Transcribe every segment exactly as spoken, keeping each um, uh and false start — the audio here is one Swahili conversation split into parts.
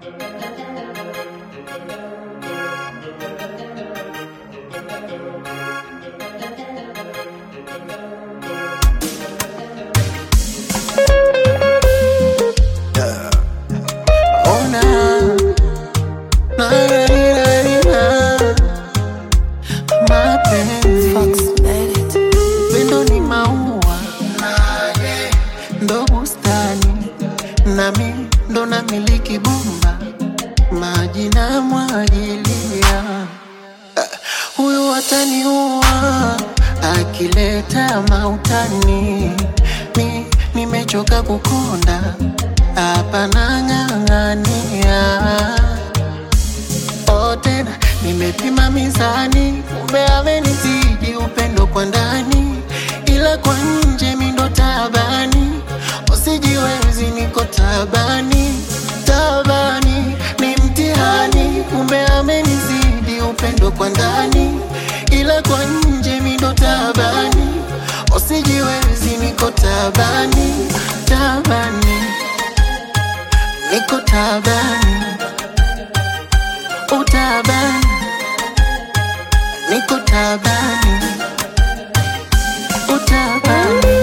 Ndo bustani nami ndo namiliki bomba, maji na mwagilia. Huyu ataniua akileta mautani, mi nimechoka kukonda hapa nang'ang'ania. O tena nimepima mizani, kumbe amenizidi upendo kwa ndani, ila kwa nje mi ndo tabani. Usijiwezi niko tabani, tabani ni mtihani, kumbe amenizidi upendo kwa ndani, ila kwa nje mi ndo tabani. Usijiwezi niko tabani, tabani niko tabani, utabani niko tabani, utabani.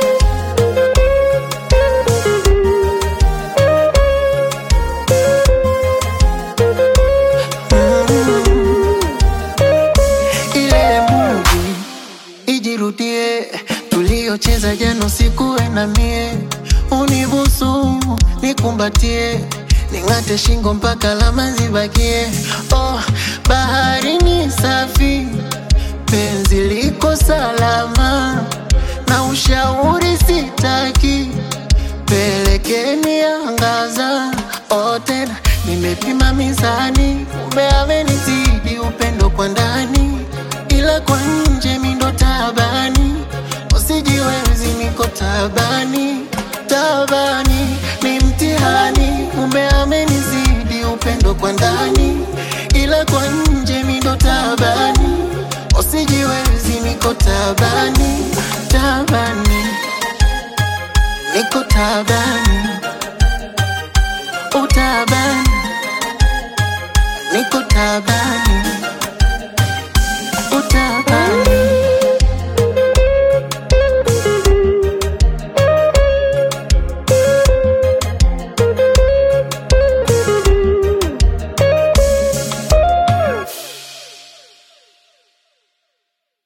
Ijirudie tuliocheza jana usiku na mie, unibusu nikumbatie, ning'ate shingo mpaka alama zibakie. Oh, bahari ni safi, penzi liko salama, na ushauri sitaki, pelekeni angaza. Oh, tena nimepima mizani, kumbe amenizidi upendo kwa ndani, ila kwa nje mi ndo tabani. Usijiwezi niko tabani, tabani ni mtihani, kumbe amenizidi upendo kwa ndani, ila kwa nje mi ndo tabani. Usijiwezi niko tabani, tabani niko tabani, utabani niko tabani.